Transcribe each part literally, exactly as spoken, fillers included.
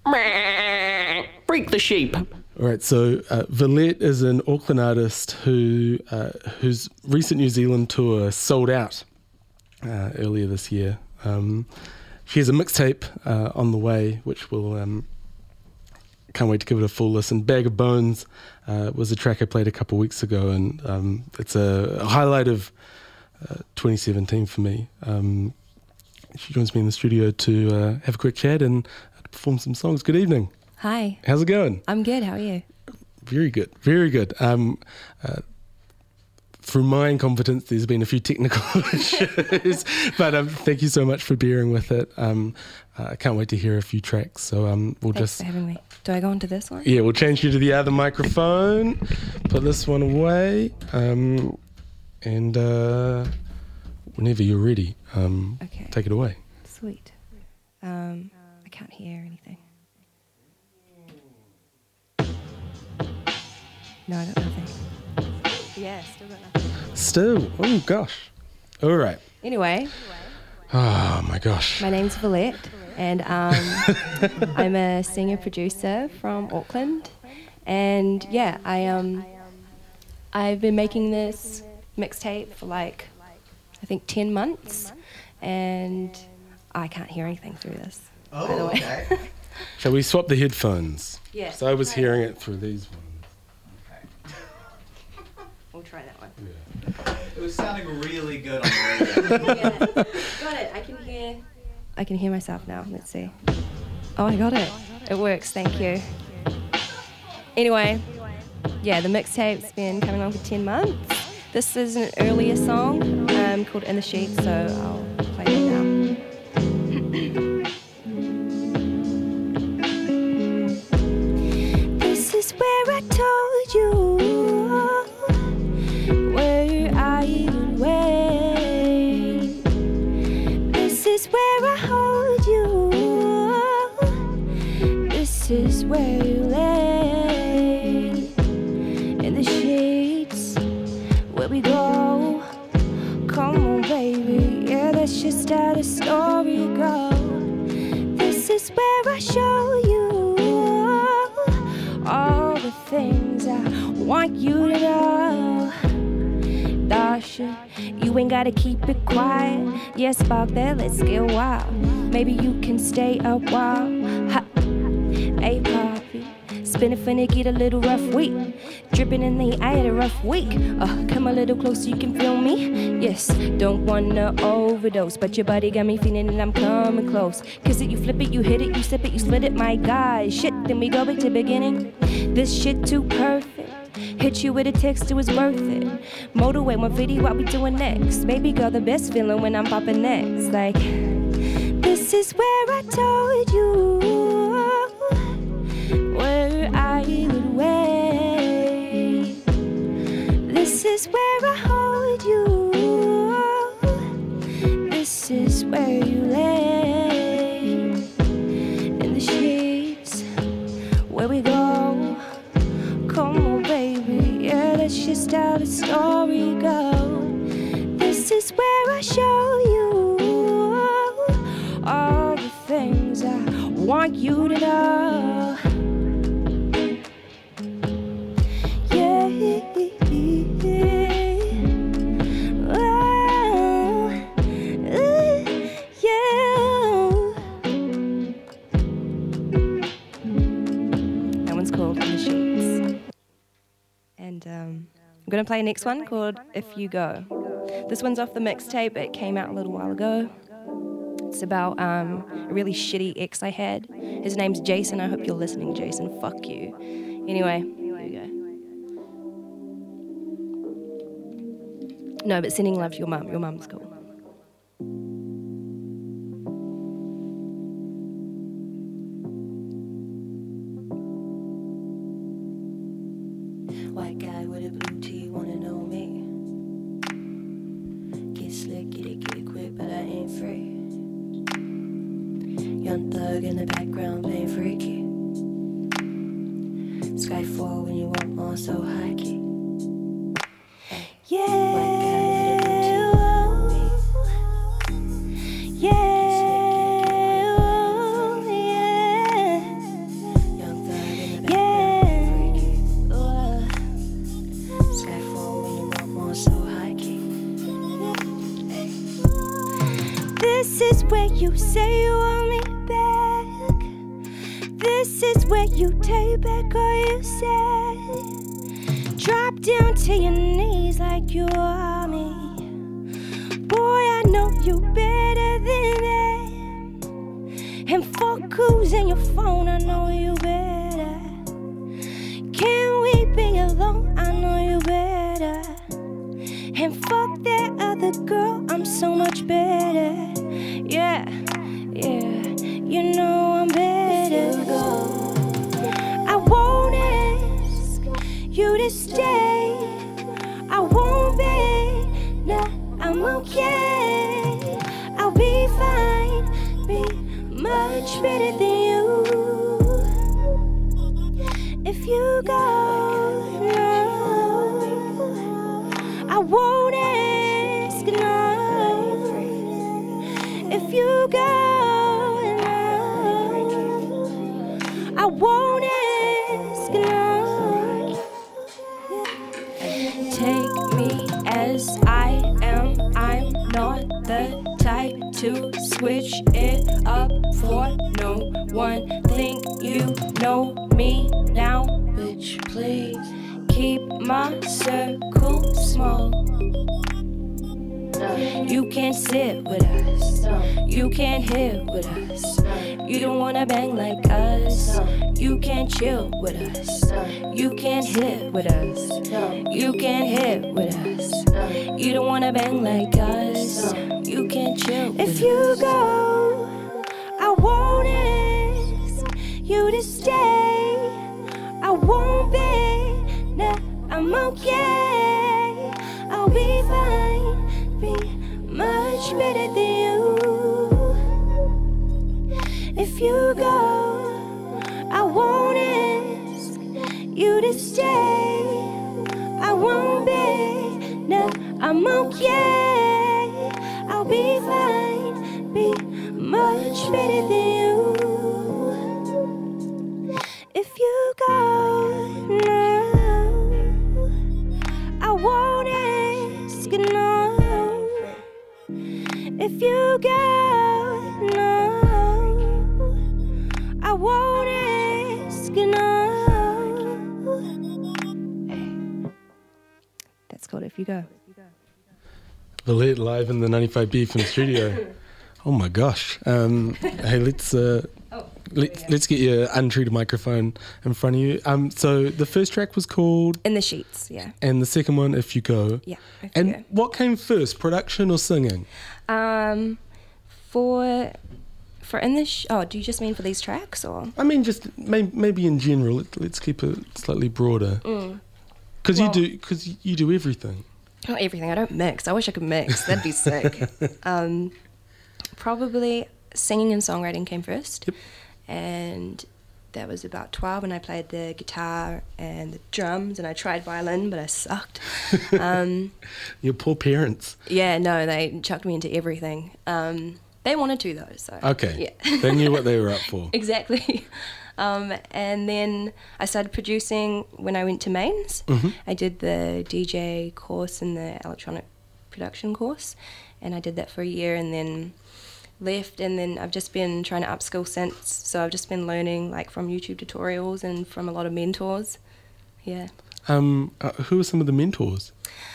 Freak the sheep. All right, so uh, Valette is an Auckland artist who uh, whose recent New Zealand tour sold out uh, earlier this year. Um, she has a mixtape uh, on the way, which will um, can't wait to give it a full listen. Bag of Bones uh, was a track I played a couple of weeks ago, and um, it's a, a highlight of uh, twenty seventeen for me. Um, she joins me in the studio to uh, have a quick chat and uh, perform some songs. Good evening. Hi. How's it going? I'm good. How are you? Very good. Very good. Um, uh, through my incompetence, there's been a few technical issues, but um, thank you so much for bearing with it. Um, uh, I can't wait to hear a few tracks. So um, we'll Thanks just for having me. Do I go on to this one? Yeah, we'll change you to the other microphone. Put this one away, um, and uh, whenever you're ready, um, okay. Take it away. Sweet. Um, I can't hear anything. No, I got nothing. Yeah, still got nothing. Still, oh gosh. All right. Anyway. Oh my gosh. My name's Valette, and um, I'm a singer producer from Auckland, and yeah, I um, I've been making this mixtape for like, I think ten months, and I can't hear anything through this. Oh, by the way. okay. Shall we swap the headphones? Yeah. So I was hearing it through these ones. We'll try that one. Yeah. It was sounding really good on the radio. Yeah. Got it. I can hear. I can hear myself now. Let's see. Oh, I got it. It works. Thank you. Anyway, yeah, the mixtape's been coming on for ten months. This is an earlier song um, called In the Sheets, so I'll play it now. This is where I told you. This is where you lay in the sheets where we go. Come on, baby, yeah, that's just how the story goes. This is where I show you all the things I want you to know. Dasha, you ain't gotta keep it quiet. Yeah, spark that, let's get wild. Maybe you can stay a while. Ha. Hey, poppy, spinning finna get a little rough week. Dripping in the eye, a rough week. Uh, come a little closer, you can feel me. Yes, don't wanna overdose, but your body got me feeling that I'm coming close. Kiss it, you flip it, you hit it, you slip it, you split it. My God, shit. Then we go back to beginning. This shit too perfect. Hit you with a text, it was worth it. Motorway, one video, what we doing next? Baby girl, the best feeling when I'm popping next. Like, this is where I told you. Where I would wait. This is where I hold you. This is where you lay in the sheets where we go. Come on, baby, yeah, that's just how the story goes. This is where I show you all the things I want you to know. Um, I'm going to play next one called If You Go. This one's off the mixtape. It came out a little while ago. It's about um, a really shitty ex I had. His name's Jason. I hope you're listening, Jason. Fuck you. Anyway, here we go. No, but sending love to your mum. Your mum's cool. White guy with a blue tee, wanna know me. Get slick, get it, get it quick, but I ain't free. Young thug in the background playing freaky. Skyfall when you want more, so high key. Yeah. White guy with a blue tee, wanna know me. Yeah. this is where you take back all you said. Drop down to your knees like you are me. Boy, I know you better than that. And fuck who's in your phone, I know you better. Can we be alone, I know you better. And fuck that other girl, I'm so much better. Yeah, yeah, you know I'm better. I won't ask you to stay. I won't beg, no, I'm okay. I'll be fine, be much better than you. If you go, no, I won't ask, no. If you go, no, I won't ask, no. Take me as I am, I'm not the type to switch it up for no one. Think you know me now, bitch, please keep my circle small. You can't sit with us, you can't hit with us. You don't wanna bang like us, you can't chill with us. You can't hit with us, you can't hit with us. You don't wanna bang like us, you can't chill with us. If you go, I won't ask you to stay. I won't beg, no, I'm okay. I'll be fine, be much better than you. If you go, I won't ask you to stay. I won't beg, no, I'm okay. I'll be fine, be much better than you. If you go, no, I won't ask, no. If you go, no, I won't ask, no. Hey. That's called If You Go. Valette live in the ninety-five B F M studio. Oh my gosh. Um, hey, let's uh, Oh, let's yeah. let's get your untreated microphone in front of you. Um, so the first track was called In the Sheets, yeah. and the second one, If You Go. Yeah. If And You Go. what came first, production or singing? Um, for for in the sh- oh, do you just mean for these tracks or? I mean, just may- maybe in general. Let, let's keep it slightly broader. Mm. Because Well- you do, because you do everything. Not everything. I don't mix. I wish I could mix. That'd be sick. Um, probably singing and songwriting came first, Yep. and that was about twelve. And I played the guitar and the drums, and I tried violin, but I sucked. Um, Your poor parents. yeah, no, they chucked me into everything. Um, they wanted to though, so Okay. yeah. They knew what they were up for. Exactly. Um, and then I started producing when I went to Mains. Mhm. I did the D J course and the electronic production course, and I did that for a year and then left, and then I've just been trying to upskill since. So I've just been learning like from YouTube tutorials and from a lot of mentors. Yeah. Um, uh, who are some of the mentors?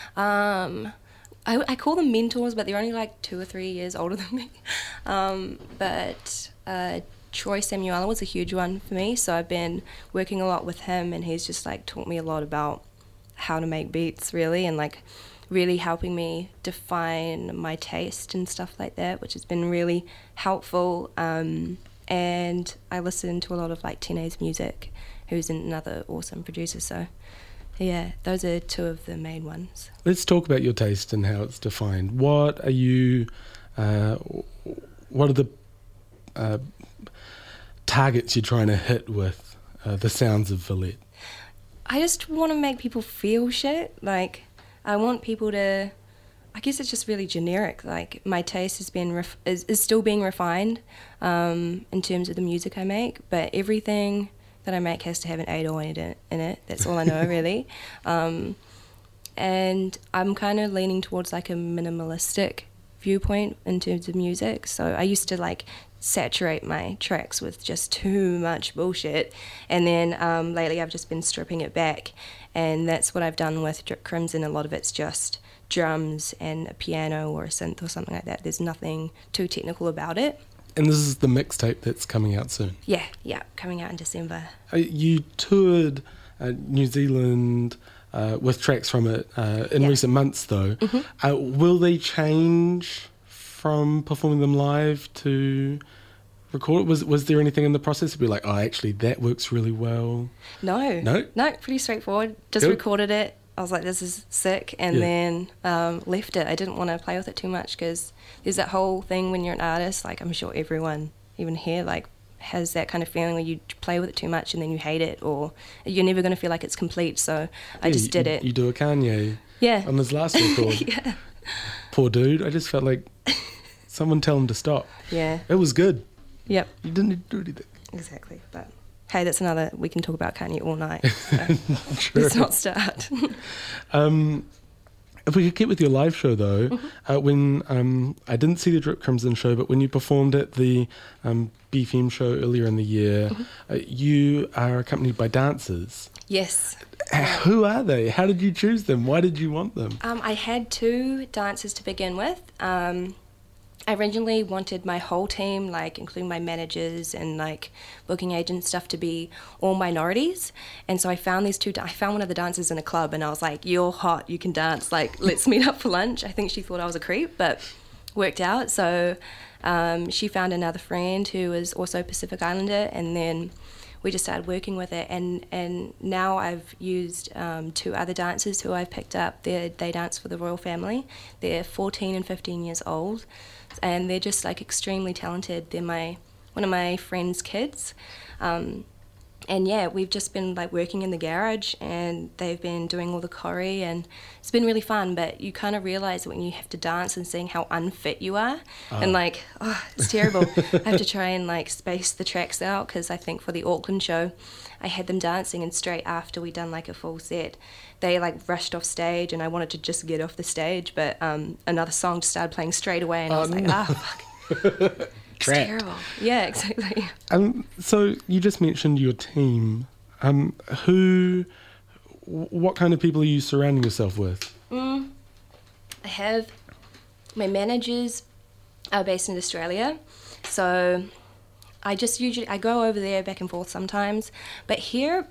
Um, I, I call them mentors, but they're only like two or three years older than me. Um, but uh, Troy Samuela was a huge one for me, so I've been working a lot with him, and he's just like taught me a lot about how to make beats, really, and like really helping me define my taste and stuff like that, which has been really helpful. Um, and I listen to a lot of like Tene's music, who's another awesome producer. So yeah, those are two of the main ones. Let's talk about your taste and how it's defined. What are you, uh, what are the uh, targets you're trying to hit with uh, the sounds of Valette? I just want to make people feel shit. Like, I want people to, I guess it's just really generic. Like, my taste has been, ref- is, is still being refined um, in terms of the music I make, but everything that I make has to have an eight oh in it. In it. That's all I know, really. Um, and I'm kind of leaning towards like a minimalistic viewpoint in terms of music. So I used to like saturate my tracks with just too much bullshit, and then um, lately I've just been stripping it back, and that's what I've done with Drip Crimson. A lot of it's just drums and a piano or a synth or something like that. There's nothing too technical about it. And this is the mixtape that's coming out soon. Yeah, yeah, coming out in December. Uh, you toured uh, New Zealand uh, with tracks from it uh, in Yeah. recent months, though. Mm-hmm. Uh, will they change from performing them live to record? Was was there anything in the process to be like, oh, actually, that works really well? No. No? No, pretty straightforward. Just Cool. recorded it. I was like, this is sick. And Yeah. then um, left it. I didn't want to play with it too much because there's that whole thing when you're an artist, like I'm sure everyone, even here, like has that kind of feeling where you play with it too much and then you hate it, or you're never going to feel like it's complete. So I Yeah, just did you, it. You do a Kanye yeah. on his last record. yeah. Poor dude. I just felt like someone tell him to stop. Yeah. It was good. Yep. You didn't need to do anything. Exactly. But hey, that's another, we can talk about Kanye all night. So True. let's not start. Um, if we could get with your live show, though, Mm-hmm. uh, when um, I didn't see the Drip Crimson show, but when you performed at the um, B F M show earlier in the year, Mm-hmm. uh, you are accompanied by dancers. Yes. Uh, Who are they? How did you choose them? Why did you want them? Um, I had two dancers to begin with. Um, I originally wanted my whole team, like including my managers and like booking agent stuff, to be all minorities. And so I found these two. I found one of the dancers in a club, and I was like, "You're hot. You can dance. Like, let's meet up for lunch." I think she thought I was a creep, but worked out. So um, she found another friend who was also Pacific Islander, and then we just started working with it. And, and now I've used um, two other dancers who I've picked up. They they dance for the royal family. They're fourteen and fifteen years old. And they're just like extremely talented. They're my one of my friend's kids, um, and yeah, we've just been like working in the garage, and they've been doing all the choreo, and it's been really fun. But you kind of realize when you have to dance and seeing how unfit you are, and like, oh, it's terrible. I have to try and like space the tracks out, because I think for the Auckland show, I had them dancing, and straight after we done like a full set, they like rushed off stage, and I wanted to just get off the stage, but um, another song just started playing straight away, and I was Oh, like, no. ah, fuck. It's Trapped. terrible. Yeah, exactly. Um, so you just mentioned your team. Um, who, what kind of people are you surrounding yourself with? Mm, I have my managers are based in Australia, so I just usually I go over there back and forth sometimes. But here,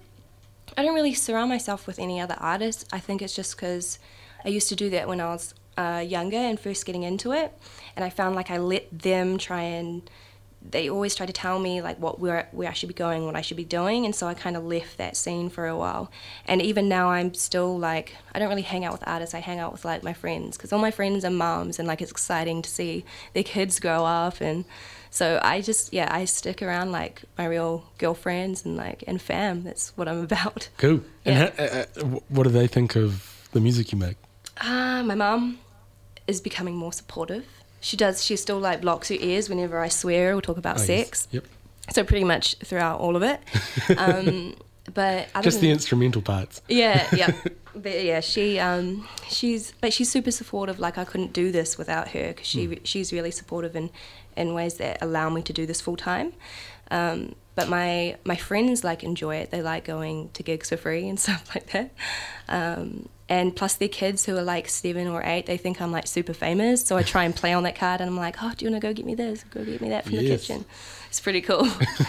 I don't really surround myself with any other artists. I think it's just because I used to do that when I was uh, younger and first getting into it, and I found like I let them try and they always try to tell me like what where where I should be going, what I should be doing, and so I kind of left that scene for a while. And even now, I'm still like I don't really hang out with artists. I hang out with like my friends, because all my friends are mums, and like it's exciting to see their kids grow up. And so I just yeah I stick around like my real girlfriends and like and fam. That's what I'm about. Cool. Yeah. And how, uh, uh, what do they think of the music you make? Ah, my mum is becoming more supportive. She does. She still like blocks her ears whenever I swear or talk about Oh, yes. sex. Yep. So pretty much throughout all of it. Um, but other Just the than, instrumental parts. yeah, yeah, but yeah. She um, she's but she's super supportive. Like I couldn't do this without her, because she Mm. she's really supportive in in ways that allow me to do this full time. Um, but my my friends like enjoy it. They like going to gigs for free and stuff like that. Um, and plus their kids who are like seven or eight, they think I'm like super famous. So I try and play on that card, and I'm like, oh, do you want to go get me this? Go get me that from the Yes. kitchen. It's pretty cool.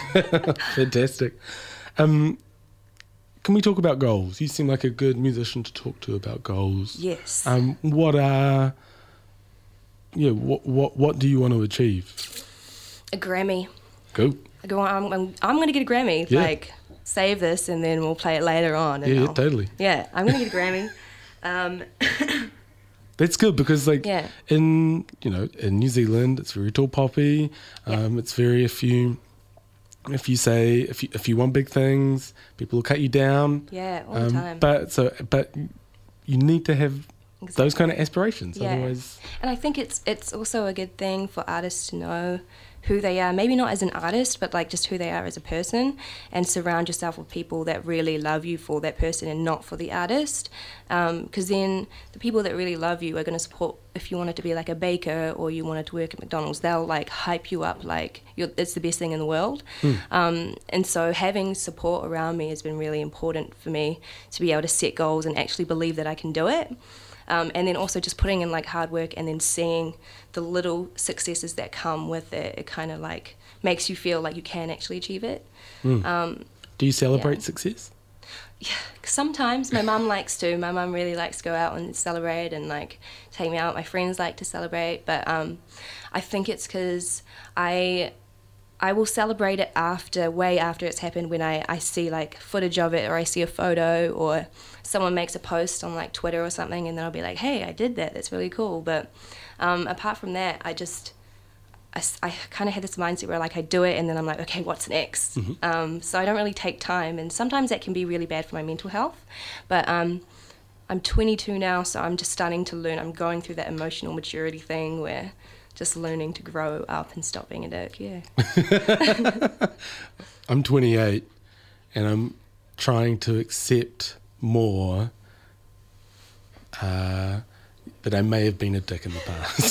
Fantastic. Um, can we talk about goals? You seem like a good musician to talk to about goals. Yes. Um, what are, yeah, what what what do you want to achieve? A Grammy. Go. I go, I'm, I'm, I'm going to get a Grammy. Yeah. Like, save this and then we'll play it later on. And Yeah, yeah, I'll- totally. Yeah, I'm going to get a Grammy. Um, That's good, because like Yeah. in you know in New Zealand it's very tall poppy. Um, It's very if you if you say if you if you want big things, people will cut you down. yeah, all Um, the time. But so but you need to have Exactly. those kind of aspirations. Yeah. Otherwise, And I think it's it's also a good thing for artists to know who they are, maybe not as an artist, but like just who they are as a person, and surround yourself with people that really love you for that person and not for the artist. Because um, then the people that really love you are going to support. If you wanted to be like a baker or you wanted to work at McDonald's, they'll like hype you up like you're, it's the best thing in the world. Mm. Um, and so having support around me has been really important for me to be able to set goals and actually believe that I can do it. Um, and then also just putting in like hard work and then seeing the little successes that come with it, it kind of like makes you feel like you can actually achieve it. Mm. Um, Do you celebrate yeah. success? Yeah, sometimes my mum likes to. My mum really likes to go out and celebrate and like take me out. My friends like to celebrate, but um, I think it's because I I will celebrate it after, way after it's happened, when I, I see like footage of it or I see a photo or someone makes a post on like Twitter or something, and then I'll be like, hey, I did that, that's really cool. But um, apart from that, I just, I, I kind of had this mindset where like I do it and then I'm like, okay, what's next? Mm-hmm. Um, so I don't really take time, and sometimes that can be really bad for my mental health. But um, I'm twenty-two now, so I'm just starting to learn. I'm going through that emotional maturity thing where just learning to grow up and stop being a dick, yeah. I'm twenty-eight and I'm trying to accept more uh, that I may have been a dick in the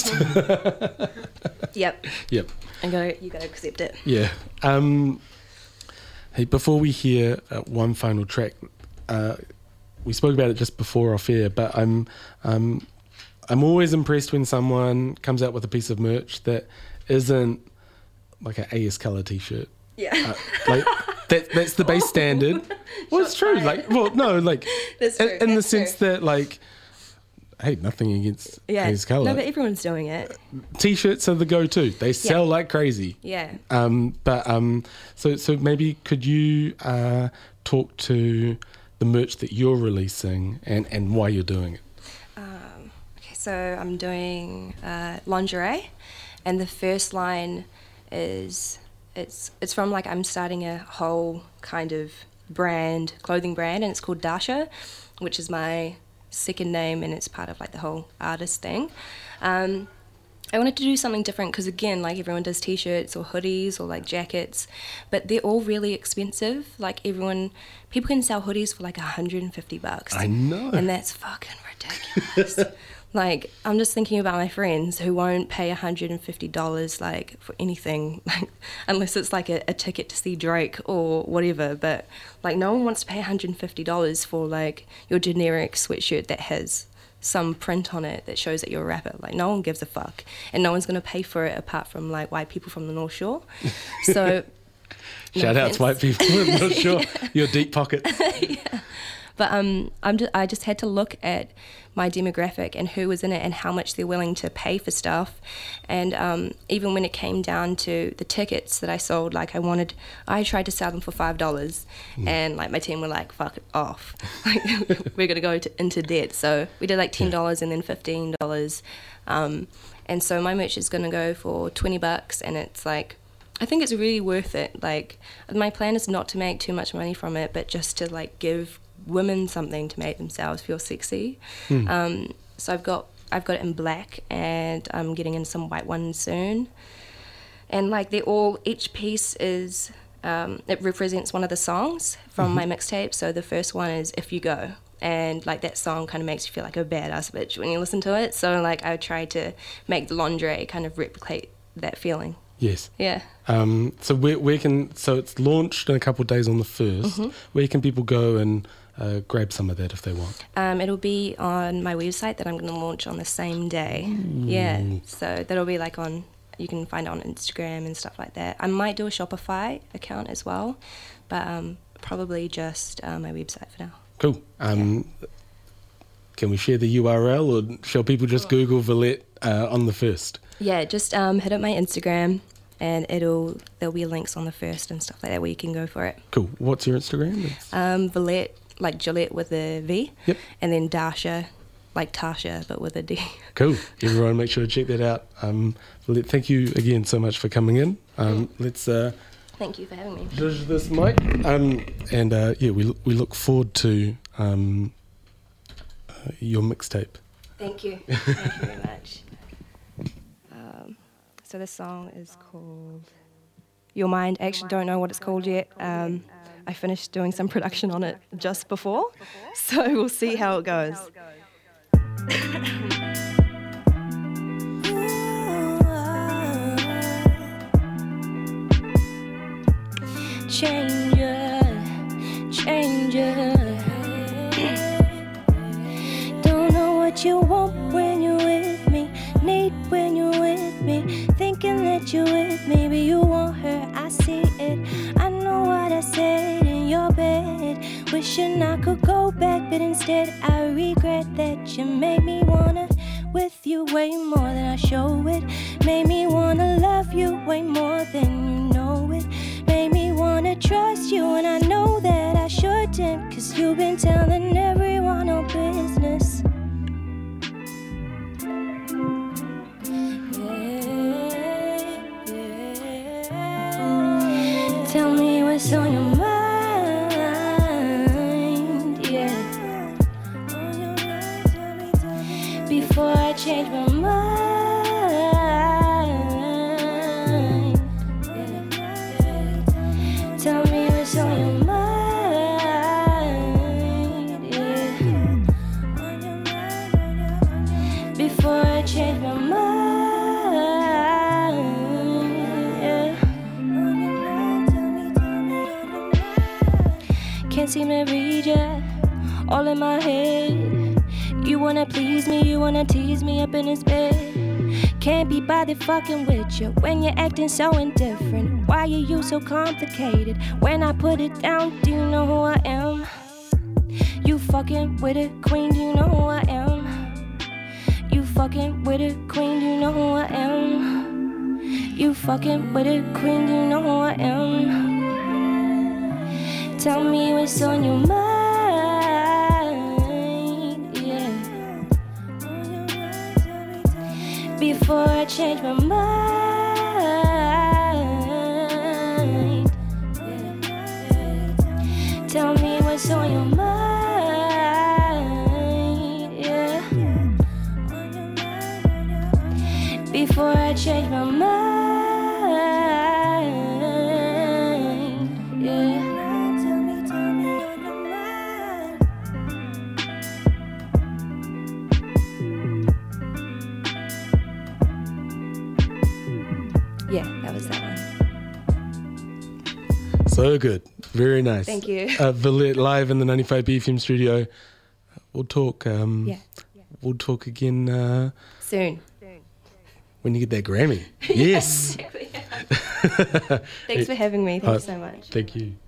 past. Yep. Yep. And go, you got to accept it. Yeah. Um, hey, before we hear uh, one final track, uh, we spoke about it just before off air, but I'm... Um, I'm always impressed when someone comes out with a piece of merch that isn't like an A S Colour t-shirt. Yeah. Uh, like that, that's the base standard. Well, it's true. Like, well, no, like that's in, true. in the that's sense true. that, like, hey, nothing against yeah. A S Colour. No, but everyone's doing it. T-shirts are the go-to. They sell yeah. like crazy. Yeah. Um, but um, so so maybe could you uh, talk to the merch that you're releasing and, and why you're doing it? So I'm doing uh, lingerie, and the first line is it's it's from like I'm starting a whole kind of brand, clothing brand, and it's called Dasha, which is my second name, and it's part of like the whole artist thing. Um, I wanted to do something different because, again, like everyone does t-shirts or hoodies or like jackets, but they're all really expensive. Like everyone, people can sell hoodies for like one hundred fifty bucks. I know. And that's fucking ridiculous. Like, I'm just thinking about my friends who won't pay one hundred fifty dollars, like, for anything, like, unless it's, like, a, a ticket to see Drake or whatever. But, like, no one wants to pay one hundred fifty dollars for, like, your generic sweatshirt that has some print on it that shows that you're a rapper. Like, no one gives a fuck. And no one's going to pay for it apart from, like, white people from the North Shore. So... Shout no out to white people from the North Shore. Yeah. Your deep pockets. Yeah. But um, I'm just, I just had to look at my demographic and who was in it and how much they're willing to pay for stuff. And um, even when it came down to the tickets that I sold, like I wanted, I tried to sell them for five dollars, mm. and like my team were like, fuck it off. Like, we're going to go to, into debt. So we did like ten dollars yeah. and then fifteen dollars. Um, and so my merch is going to go for twenty bucks, and it's like, I think it's really worth it. Like, my plan is not to make too much money from it, but just to like give women something to make themselves feel sexy. Mm. Um, so I've got I've got it in black, and I'm getting in some white ones soon. And like they're all, each piece is um, it represents one of the songs from mm-hmm. my mixtape. So the first one is If You Go, and like that song kind of makes you feel like a badass bitch when you listen to it. So like I tried to make the lingerie kind of replicate that feeling. Yes. Yeah. Um, so where where can so it's launched in a couple of days on the first. Mm-hmm. Where can people go and uh, grab some of that if they want? Um, it'll be on my website that I'm going to launch on the same day. Ooh. Yeah. So that'll be like on. You can find it on Instagram and stuff like that. I might do a Shopify account as well, but um, probably just uh, my website for now. Cool. Um, yeah. Can we share the U R L, or shall people just Google Valette uh, on the first? Yeah, just um, hit up my Instagram, and it'll there'll be links on the first and stuff like that where you can go for it. Cool. What's your Instagram? Um, Valette, like Gillette with a V. Yep. And then Dasha, like Tasha, but with a D. Cool. Everyone make sure to check that out. Um, Valette, thank you again so much for coming in. Um, yeah. Let's... Uh, thank you for having me. Judge this mic. Um, and uh, yeah, we we look forward to um, uh, your mixtape. Thank you. Thank you very much. Um, so this song is called Your Mind. I actually don't know what it's called yet. Um, I finished doing some production on it just before, so we'll see how it goes. Changer, changer. Don't know what you want when you're with me, need when you're with me, thinking that you're with me, but you want her, I see it. I know what I said in your bed, wishing I could go back, but instead I regret that you made me wanna with you way more than I show it, made me wanna love you way more than you know it, made me wanna trust you, and I know that I shouldn't, cause you've been telling everyone our business. Tell me what's on your mind, yeah. Before I change my mind, yeah. Tell me what's on your mind, yeah. Before I change my mind. Can't seem to read ya, all in my head. You wanna please me, you wanna tease me up in this bed. Can't be bothered fucking with you when you're acting so indifferent. Why are you so complicated? When I put it down, do you know who I am? You fucking with a queen, do you know who I am? You fucking with a queen, do you know who I am? You fucking with a queen, do you know who I am? Tell me what's on your mind, yeah. Before I change my mind, yeah. Tell me what's on your mind, yeah. Before I change my mind, yeah. Yeah, that was that one. So good. Very nice. Thank you. Uh, Valette live in the ninety-five B F M studio. We'll talk. Um, Yeah. We'll talk again uh, Soon. when you get that Grammy. Yes. Thanks for having me. Thank Uh, you so much. Thank you.